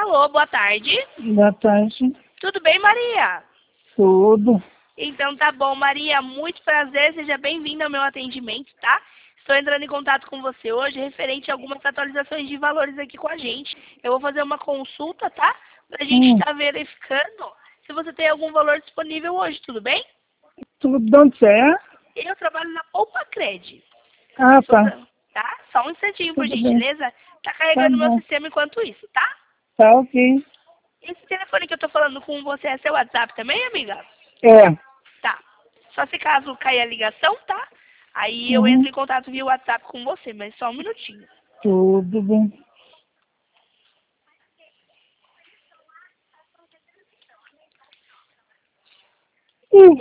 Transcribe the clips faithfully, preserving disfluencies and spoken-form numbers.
Alô, boa tarde. Boa tarde. Tudo bem, Maria? Tudo. Então tá bom, Maria, muito prazer, seja bem-vinda ao meu atendimento, tá? Estou entrando em contato com você hoje referente a algumas atualizações de valores aqui com a gente. Eu vou fazer uma consulta, tá? Pra gente Hum. estar verificando se você tem algum valor disponível hoje, tudo bem? Tudo de onde você é? Eu trabalho na Poupa Cred. Ah, tá. Sou- Tá? Só um instantinho, por Tudo bem. gentileza. Tá Tá carregando meu bom. sistema enquanto isso, tá? Tá ok. Esse telefone que eu tô falando com você é seu WhatsApp também, amiga? É. Tá. Só se caso cair a ligação, tá? Aí eu Uhum. entro em contato via WhatsApp com você, mas só um minutinho. Tudo bem. Hum.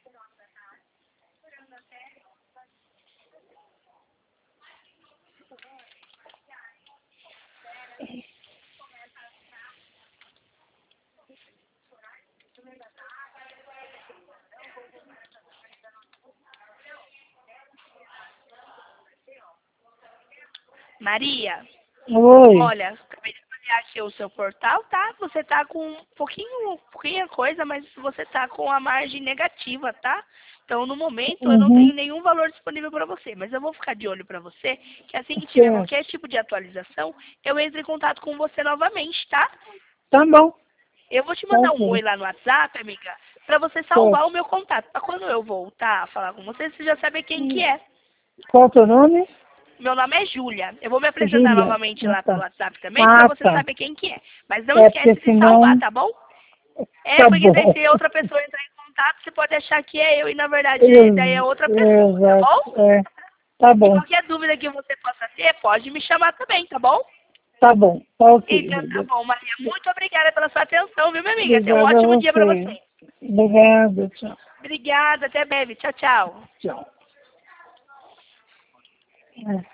Maria, Oi. olha, acabei de avaliar aqui o seu portal, tá? Você tá com um pouquinho, pouquinha coisa, mas você tá com a margem negativa, tá? Então, no momento, eu não Uhum. tenho nenhum valor disponível para você, mas eu vou ficar de olho para você, que assim que tiver Certo. qualquer tipo de atualização, eu entro em contato com você novamente, tá? Tá bom. Eu vou te Tá mandar um oi ok. lá no WhatsApp, amiga, para você salvar Certo. o meu contato. Pra quando eu voltar a falar com você, você já sabe quem que é. Qual o teu nome? Meu nome é Júlia. Eu vou me apresentar Júlia. novamente Ah, lá pelo tá. WhatsApp também, para Ah, você tá. saber quem que é. Mas não É esquece porque de salvar, senão... tá bom? É, Tá porque daí bom. se outra pessoa entrar em contato, você pode achar que é eu e na verdade daí é Ex- outra pessoa, tá bom? Exato. É. Tá E bom. qualquer dúvida que você possa ter, pode me chamar também, tá bom? Tá bom. Tá ok, Então tá Júlia. bom, Maria. Muito obrigada pela sua atenção, viu, minha amiga? Tenha um Obrigada a ótimo dia pra você. você. Obrigada. Tchau. Obrigada, até breve. Tchau, tchau. Tchau. É.